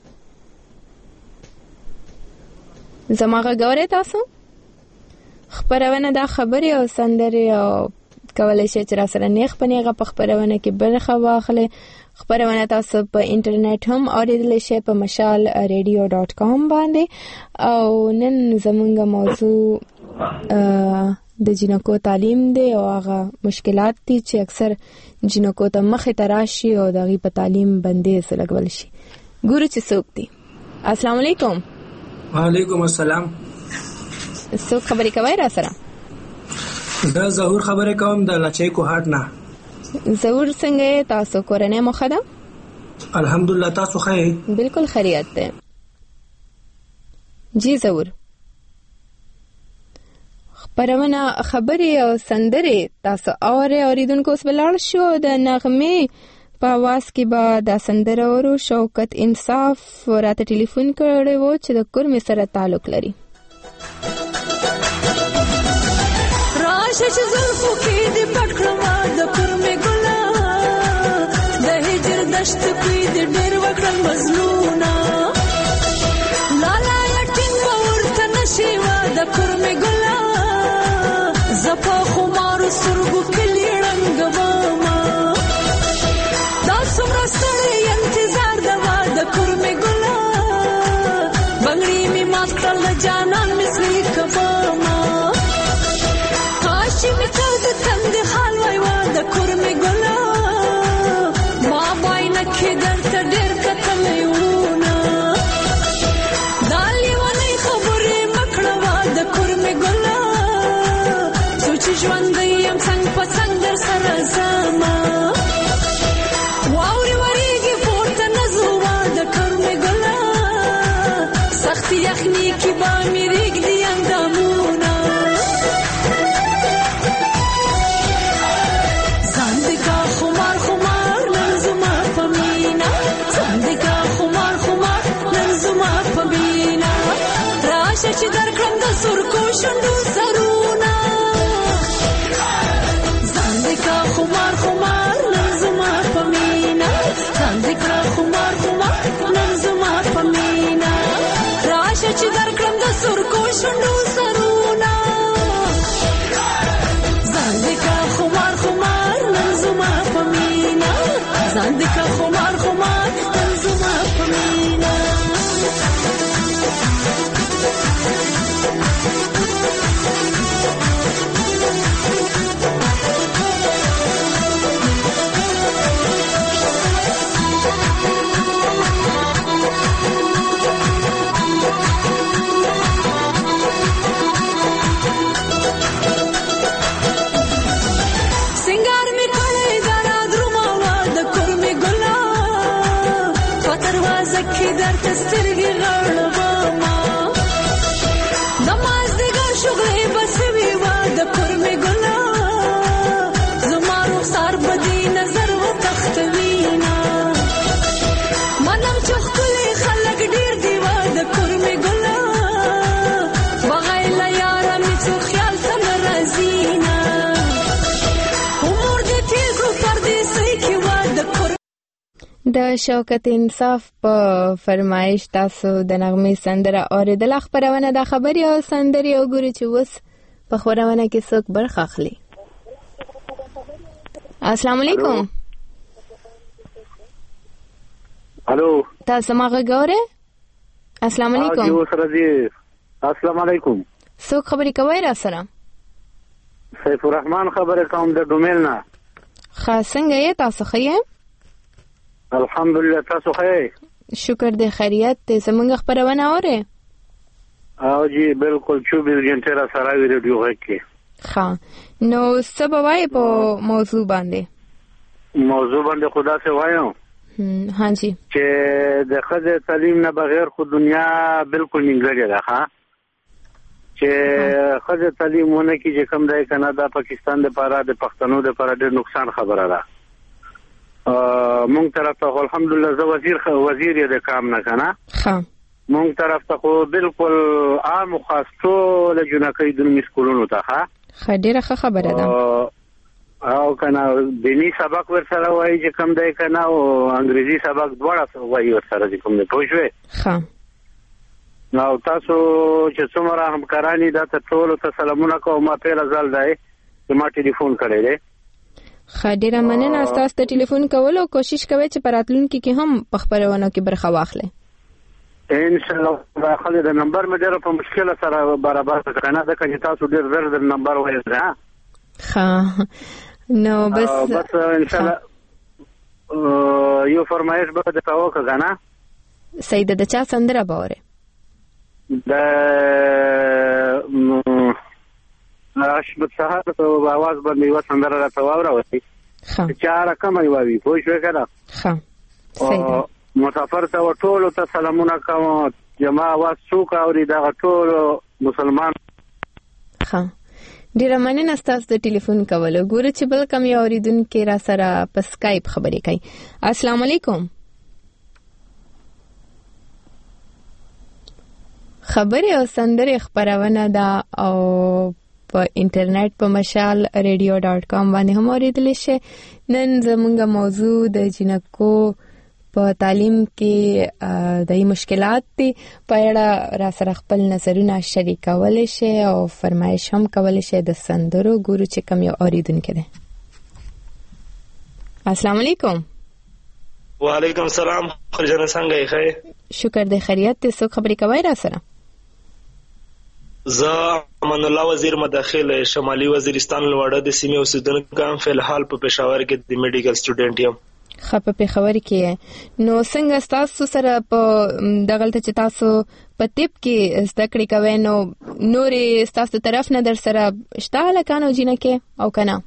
زماغه ګورې تاسو خبرونه دا خبري او سندري او کولای شي چې را سره نیخ پنیغه په خبرونه کې برخه واخلې خبرونه تاسو په انټرنیټ هم اوریدل شي په mashalradio.com باندې او نن زمونږ موضوع د جنکو تعلیم دی او هغه مشکلات دي چې اکثر جنکو ته مخه تراشي او دغه په تعلیم باندې سلګول شي ګورو چې څوک دي السلام علیکم وعلیکم السلام څوک خبرې کوي را سره دا ظهور خبرې کوم د لچې کو هاټ نه ظهور څنګه تاسو کورنۍ مخده الحمدلله تاسو ښه بالکل خیریت ده جی ظهور پرونه خبرې او سندرې تاسو اوریدونکو اوس بلار شو د نغمه په आवाज کې به د سندره ورو شوکت انصاف راته ټلیفون کړی وو چې د کورمې سره تعلق لري راشه چې زلفو کې دې پټکړما د کورمې ګلا د هجر دشت کې دې ډېر وکړل مظلومه لالا یټین ورته نشي وا د کورمې ګلا زپا خمارو سرگو کلی رنگواما دا سمرا سڑے انتظار دوا دا کرمی گلا بنگڑی می ماتکل جانان مثلی کفاما کاشی می چود تند خال ویوا دا کرمی گلا ما بائی نکی در تا دیر کتل یونا دالی وانی خبری مکڑوا دا کرمی گلا ژوند یم څنګه پسند در سره زما واوري وريږي پورته نزوا د کرمه ګلا سختي یخني کی با میریګ دی اندامونه زندګا خمار خمار لزما پمینا زندګا خمار خمار لزما پمینا راشه چې درکړم د سر کو شندو سرونه خمار خمار لزما پمینا ذکر خمار خمار لزما پمینا راشه چې درکړم د سر کو شندو سرونه ذکر خمار خمار لزما پمینا ذکر خمار خمار لزما پمینا نازکې درته سترګې غړومه د مازدیګر شوګړې به سوي وه د کورمې ګله زما رخسار به دې نظر وتښتوینه منم چې ښکلي خلک ډېر دي وه د کورمې ګله بغیر له یاره مې څو خیال ته نه راځینه عمر دې تېر کړو پردیسۍ کې وه د کور د شوکت انصاف په فرمایش تاسو د نغمې سندره اورېدله. خپرونه د خبرې او سندرې وګورئ چې اوس په خپرونه کې څوک برخه اخلي. السلام علیکم. الو تاسو ما غږ اورئ؟ السلام علیکم. السلام علیکم. څوک خبرې کوي را سره؟ سیف الرحمن خبرې کوم د ډومل نه. ښه څنګه یې تاسو ښه یې؟ الحمدلله تاسو ښه؟ شکر دې خیریت دې. زموږ خپرونه اورئ؟ او جی بالکل 24 غنټې را سره وی ریډیو غږ کې. ښه نو څه به وایې په موضوع باندې؟ موضوع باندې خدا سے وایو ها جی چې د ښځې تعلیم نه بغیر خو دنیا بالکل نیمګړې ده. ها چې ښځې تعلیم ونه کړي چې کوم دی کنه دا پاکستان لپاره د پښتنو لپاره ډېر نقصان خبره ده. مونږ طرف ته الحمدلله زه وزیر یې د کام نه کنه مونږ طرف ته خو بالکل عام خاص ټول جنکۍ د سکولونو ته ښه ډېره ښه خبره ده. او کنه دینی سبق ورسره وایي چې کوم دی کنه او انګریزي سبق دواړه وایي ورسره چې کوم دی پوه شوې. نو تاسو چې څومره همکاران دا ته ټولو ته سلامونه کوم. ما پیله ځل دی چې ما ټلیفون کړی دی. ښه ډېره مننه ستاسو د ټلیفون کولو. کوشش کوئ چې په راتلونکي کې هم په خپرونو کې برخه واخلئ انشاءالله. داخله د نمبر مې ډېره په مشکله سره برابر کنه ځکه چې تاسو ډېر زر د نمبر وایي. ښه نو بس انشاءالله یو فرمایش به درته وکړه کنه. صحیح ده. د چا سندره به اورئ؟ د اشبت سهار په आवाज باندې یو سندره راته واوروي. چا رقم ایوي پوه شو کنه. ښه صحیح ده. مسافر ته ټول ته سلامونه کوم. جما आवाज څوک اوري دا ټول مسلمان. ښه ډیره مننه ستاسو د ټلیفون کولو. ګوره چې بل کم یو اوریدونکو را سره په سکایپ خبرې کوي. السلام علیکم. خبرې او سندرې خپرونه ده او په انټرنیټ په مشال radio.com باندې هم اوریدلی شئ. نن زموږ موضوع د جنکو په تعلیم کې د مشکلات دي په اړه را سره خپل نظرونه شریکولی شئ او فرمایش هم کولی شئ د سندرو. ګورو چې کوم یو اوریدونکی دی. السلام علیکم. وعلیکم السلام. خرجانه څنګه یې؟ ښه شکر دې خیریت دې. څوک خبرې کوي را سره؟ زه امان الله وزیر مداخل شمالي وزیرستان لوړه د سیمې اوسیدونکو ام. فلحال په پېښور کې د میډیکل سټوډنټ یم. ښه په پېښور کې نو څنګه ستاسو سره په دغلته چې تاسو په طب کې زده کړې کوئ نو نورې ستاسو طرف نه در سره شته هلکان او جینکې او که نه؟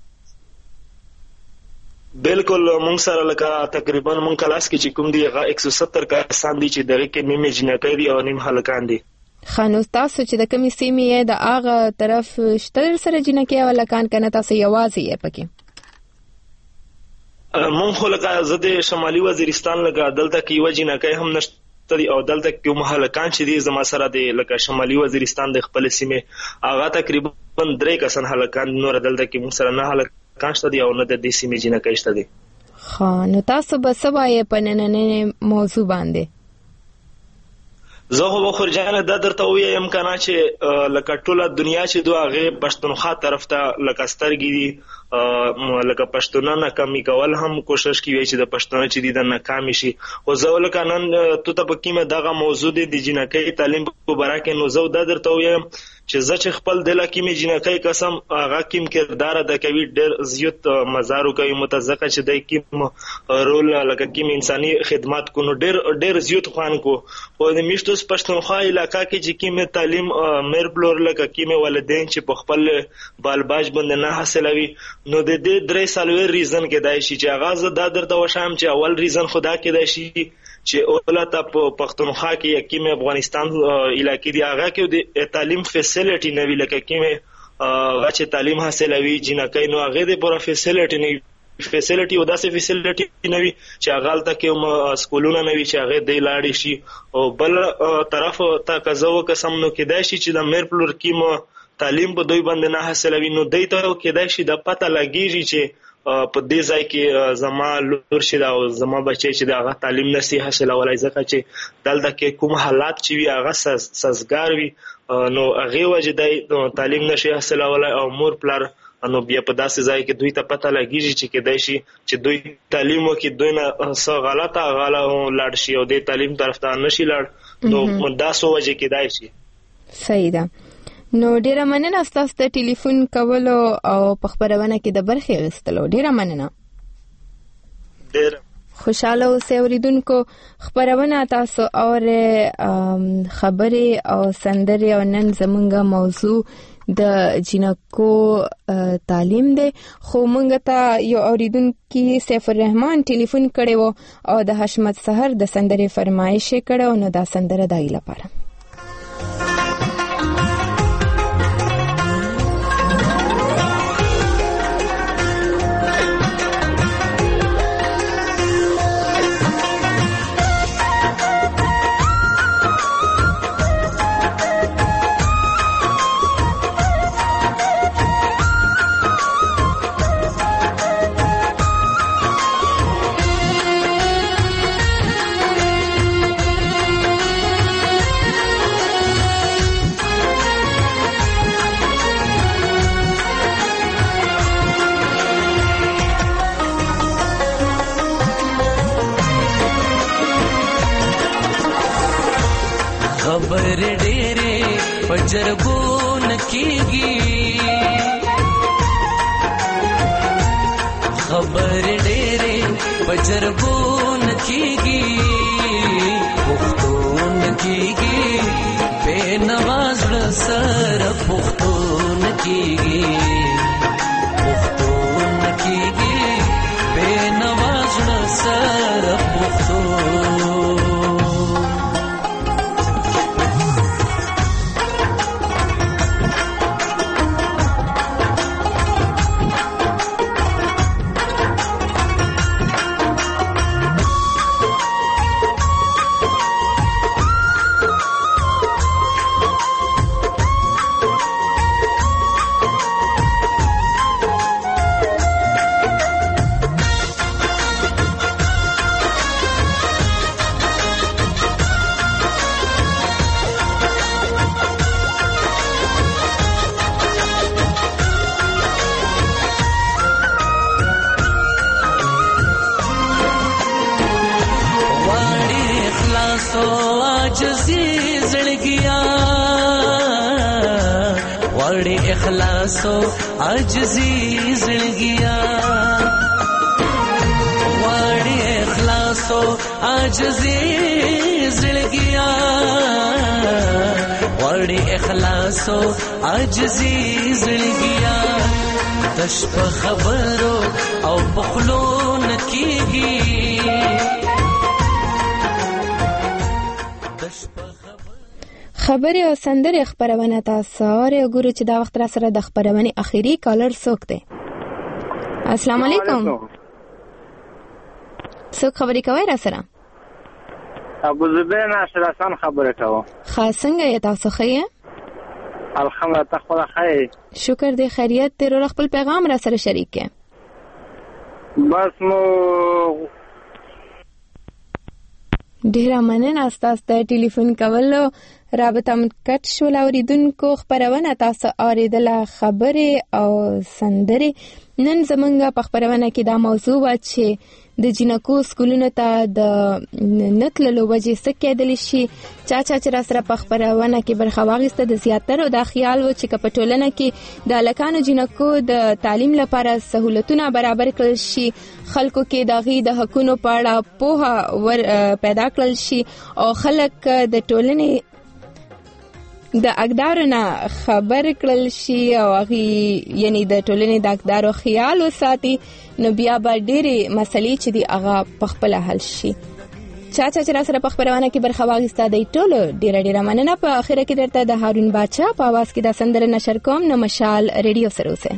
بالکل مونږ سره لکه تقریبا مونږ کلاس کې چې کوم دي هغه 170 کسان دي چې دغه کې نیم جینکې دي او نیم هلکان دي. ښه نو تاسو چې د کومې سیمې یې د هغه طرف شته در سره جینکې او هلکان که نه تاسو یوازې یې پکې؟ مونږ خو لکه زه د شمالي وزیرستان لکه دلته کې یوه جینکۍ هم نشته دي او دلته کې کوم هلکان چې دي زما سره د لکه شمالي وزیرستان د خپل سیمې هغه تقریبا 3 کسان هلکان. نور دلته کې مونږ سره نه هلکان شته دي او نه د دې سیمې جینکۍ شته دي. ښه نو تاسو به څه وایې په نننۍ موضوع باندې؟ زه خو خرجانه دا درته ووایم کنه چې لکه ټوله دنیا چې دوه هغې پښتونخوا طرف ته لکه سترګې دي لکه پښتونه ناکامي کول هم کوشش کوي چې د پښتونه چې دي د ناکامي شي. خو زه لکه نن تو ته په کې مې دغه موضوع دی د جینکۍ تعلیم په باره کې نو زه دا درته ووایم چې زه چې خپل د لکیمه جنکای قسم هغه کیم کردار د کوي ډیر زیات مزارو کوي متزقه چې د کیم رول لکه کیم انساني خدمات کو نو ډیر زیات خوان کو او د میشتوس پښتونخوا علاقہ کې چې کیم تعلیم مېر بلور لکه کیم والدین چې په خپل بالباج باندې نه حاصلوي نو د دې درې سالوي ریزن کې دای شي چې اغاز د درته وشام چې اول ریزن خدا کې دای شي چې اولته په پښتونخوا کې یکیم افغانستان علاقې دی هغه کې د تعلیم فیسیلیټي نه وی لکه کیم چې تعلیم حاصلوي جنکای نو هغه د پوره فیسیلیټي نه فیسیلیټي او داسې فیسیلیټي نه وی چې هغه تل کې سکولونه نه وی چې هغه د لاړې شي او بل طرف ته کزو قسم نو کې دای شي چې د مېر پلور کیم تعلیم په دوی باندې نه حاصلوي نو دوی ته کېدای شي د پته لګیږي چې په دې ځای کې زما لور شي او زما بچی چې د هغه تعلیم نشي حاصلولای ځکه چې دلته کې کوم حالات چې وي هغه سازګار وي نو هغه وجه د تعلیم نشي حاصلولای او مور پلار نو بیا په داسې ځای کې دوی ته پته لګیږي چې کېدای شي چې دوی تعلیم وکړي دوی نه څه غلطه لاړ شي او د تعلیم طرف ته نشي لاړ نو دا څه وجه کېدای شي. صحیح ده. نو ډیره مننه تاسو ته ټلیفون کولو او په خبرونه کې د برخې غوښتلو. ډیره مننه. ډیره خوشاله اوسئ اوریدونکو. خبرونه تاسو اور خبرې او سندرې او نن زمونږه موضوع د جنکو تعلیم دی خو مونږ ته یو اوریدونکو سیف الرحمن ټلیفون کړی و او د حشمت سحر د سندرې فرمایش کړو نو دا سندره دای لپاره خبر ډېرې پجربو نکېږي خبر ډېرې پجربو نکېږي پښتو نکېږي بے نواز سره پښتو نکېږي پښتو نکېږي بے نواز سره پښتو اخلاصو عجزی زړګیا واړې اخلاصو عجزی زړګیا واړې اخلاصو عجزی زړګیا تشپ خبرو او بخلو نکېږي خبرې او سندرې خبرونه تاسو اورئ ګورو چې دا وخت را سره د خبرونه اخیری کالر څوک دی. السلام علیکم. څوک خبرې کوي را سره؟ ابو زبیر ناصر حسن خبرې کوم. څنګه یې تاسو ښه؟ الحمدلله تخوا خیر. شکر دې خیریت دې ور خپل پیغام را سره شریک کړئ. بس مو ډیره مننه تاسو ته ټلیفون کولو رابطه منقطع شول. اوریدونکو خبرونه تاسو اوریدله خبرې او سندرې. نن زمونږ په خبرونه کې دا موضوع و چې د جنکو سکولونو ته د نتللو وجې څه کېدلی شي. چا چې را سره په خبرونه کې برخه واخیسته د زیاترو دا خیال و چې که په ټولنه کې د هلکانو جنکو د تعلیم لپاره سهولتونه برابر کړل شي، خلکو کې د هغوی د حقونو په اړه پوهه پیدا کړل شي او خلک د ټولنې د اقدارو نه خبر کړل شي او هغوی یعنی د ټولنې د اقدارو خیال وساتي، نو بیا به ډېرې مسلې چې دي هغه په خپله حل شي. چا چې را سره په خبرونه کې برخه واخیسته دی ټولو ډېره مننه. په اخره کې درته د هارون باچا په اواز کې دا سندره نشر کوم. نو مشال ریډیو سره اوسئ.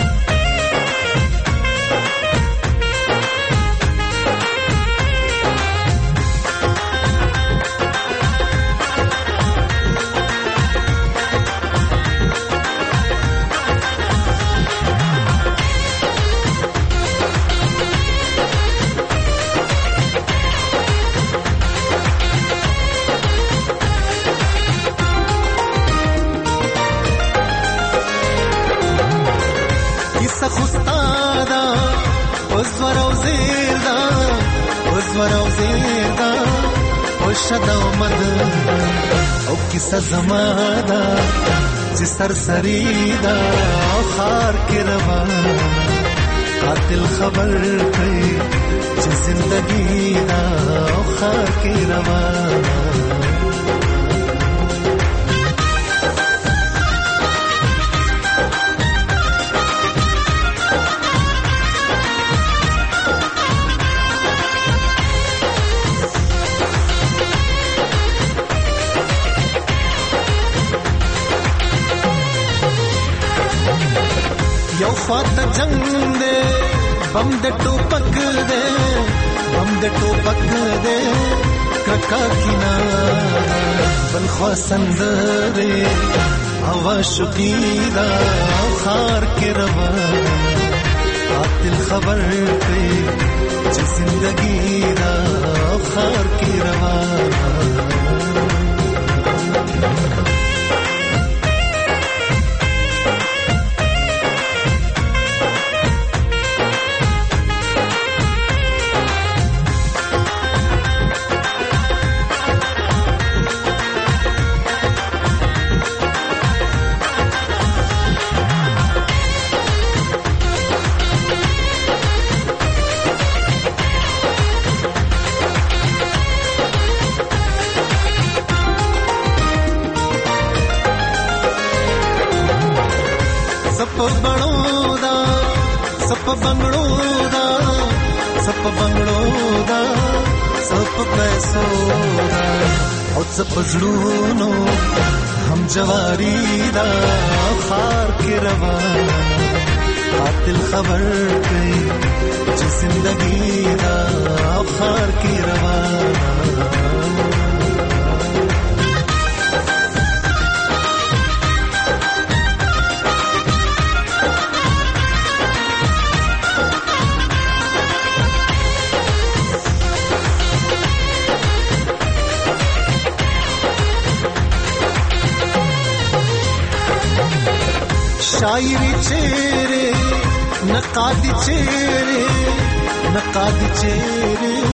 او کیسه زمادا چې سرسری دا او خار کې روان قاتل خبر کوي چې زندگی دا او خار کې روان. یو خواته جنگ دے بم د ټوپک دے بم د ټوپک دے ککا کینا بل خوا سندره هوا شقیدا خار کې روان قاتل خبر کوي چې زندگی دا خار کې روان. پزړونو هم جواری دا خار کې روان قاتل خبر کوي چې زندگی دا خار کې روان. شاعری چهره نقادی چهره